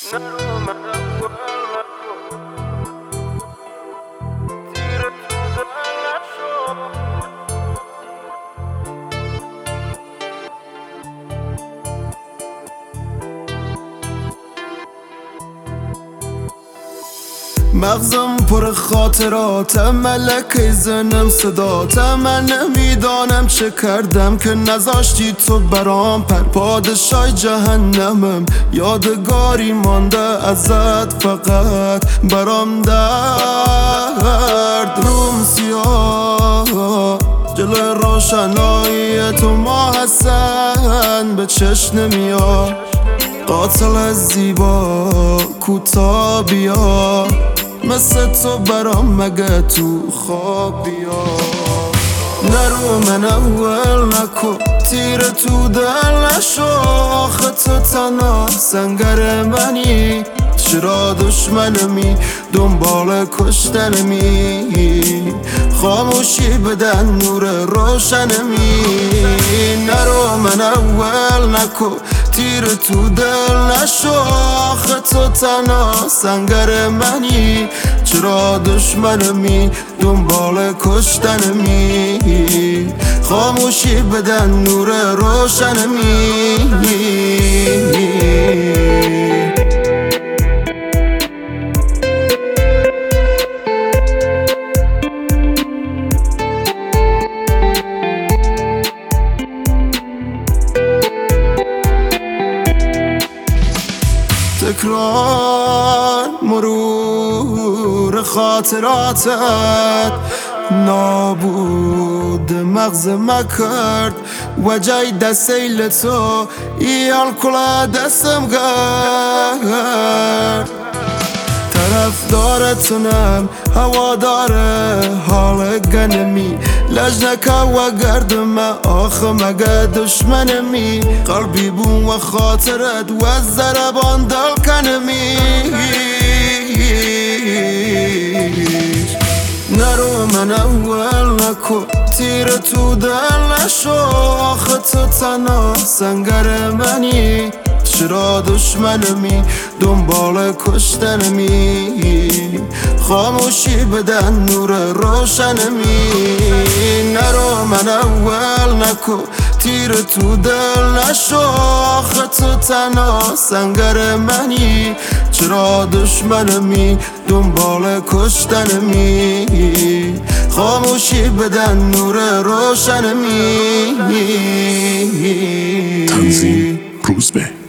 مغزم پر خاطرات، ملکه زنم صدات. من نمیدانم چه کردم که نذاشتی تو برام پر. پادشای جهنمم، یادگاری مانده ازت، فقط برام درد. روم سیاه جلو روشنایی تو ما هستن، به چشم نمیاد. قاتل زیبا کوتا بیا، مثل تو برام مگه تو خواب بیا. نرو من اول نکن، تیر تو دل نشو. آخه تو تنها سنگر منی، چرا دشمنمی دنبال کشتنمی؟ خاموشی بدن نور روشنمی. نرو من اول نکن، تیر تو دل نشو. آخه تو تنها سنگر منی، چرا دشمنمی دنبال کشتنمی؟ خاموشی بدن نور روشنمی. تکرار مرور خاطراتت، نابود مغز ما کرد. وجای دستیل تو ای الکل دستم کرد. طرفدارتونم، هوادار حال گنمی. لجنکه و گردم آخه مگه دشمنمی؟ قلبی بون و خاطرت و زربان دل کنمی. نرو من اول نکن، تیر تو دل نشو. آخه تو تنها سنگر منی، چرا دشمنمی دنبال کشتنمی؟ خاموشی بدن نور روشنمی. نرو من اول نکن، تیر تو دل نشو. آخه تو تنها سنگر منی، چرا دشمنمی دنبال کشتنمی؟ خاموشی بدن نور روشنمی. تنظیم روزبه.